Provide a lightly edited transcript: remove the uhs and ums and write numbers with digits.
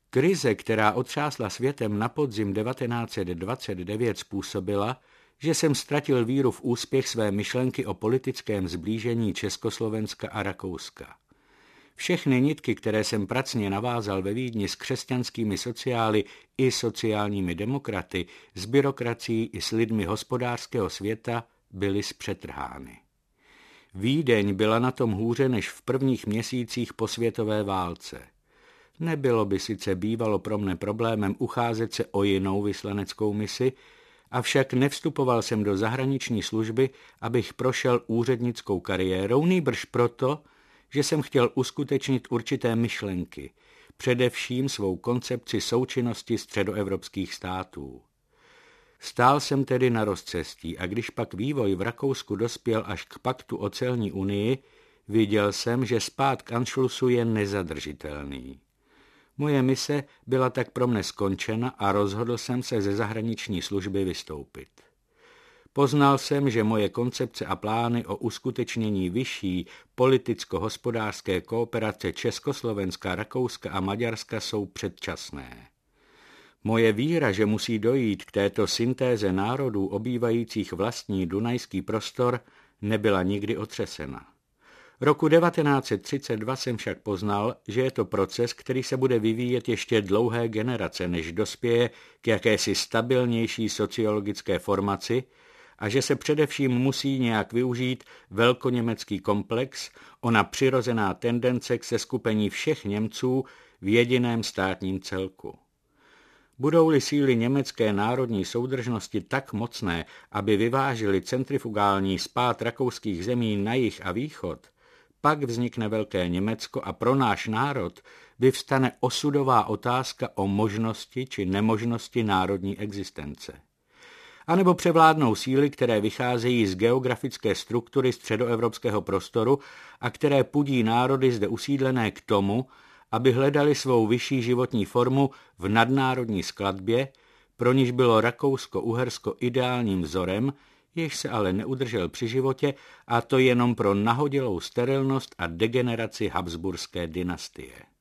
Krize, která otřásla světem na podzim 1929, způsobila, že jsem ztratil víru v úspěch své myšlenky o politickém sblížení Československa a Rakouska. Všechny nitky, které jsem pracně navázal ve Vídni s křesťanskými sociály i sociálními demokraty, s byrokracií i s lidmi hospodářského světa, byly zpřetrhány. Vídeň byla na tom hůře než v prvních měsících po světové válce. Nebylo by sice bývalo pro mne problémem ucházet se o jinou vyslaneckou misi, avšak nevstupoval jsem do zahraniční služby, abych prošel úřednickou kariérou, nýbrž proto, že jsem chtěl uskutečnit určité myšlenky, především svou koncepci součinnosti středoevropských států. Stál jsem tedy na rozcestí a když pak vývoj v Rakousku dospěl až k paktu o celní unii, viděl jsem, že spád k Anschlussu je nezadržitelný. Moje mise byla tak pro mne skončena a rozhodl jsem se ze zahraniční služby vystoupit. Poznal jsem, že moje koncepce a plány o uskutečnění vyšší politicko-hospodářské kooperace Československa, Rakouska a Maďarska jsou předčasné. Moje víra, že musí dojít k této syntéze národů obývajících vlastní dunajský prostor, nebyla nikdy otřesena. Roku 1932 jsem však poznal, že je to proces, který se bude vyvíjet ještě dlouhé generace, než dospěje k jakési stabilnější sociologické formaci a že se především musí nějak využít velkoněmecký komplex, ona přirozená tendence k seskupení všech Němců v jediném státním celku. Budou-li síly německé národní soudržnosti tak mocné, aby vyvážily centrifugální spád rakouských zemí na jih a východ, pak vznikne Velké Německo a pro náš národ vyvstane osudová otázka o možnosti či nemožnosti národní existence. A nebo převládnou síly, které vycházejí z geografické struktury středoevropského prostoru a které pudí národy zde usídlené k tomu, aby hledali svou vyšší životní formu v nadnárodní skladbě, pro níž bylo Rakousko-Uhersko ideálním vzorem, jež se ale neudržel při životě, a to jenom pro nahodilou sterilnost a degeneraci habsburské dynastie.